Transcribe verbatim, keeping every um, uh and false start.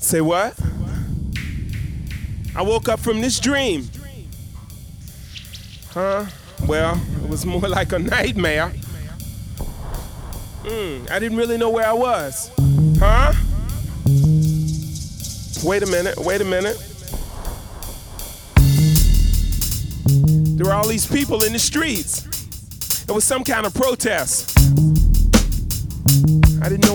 Say what? I woke up from this dream. Huh? Well, it was more like a nightmare. Mm, I didn't really know where I was. Huh? Wait a minute, wait a minute. There were all these people in the streets. It was some kind of protest. I didn't know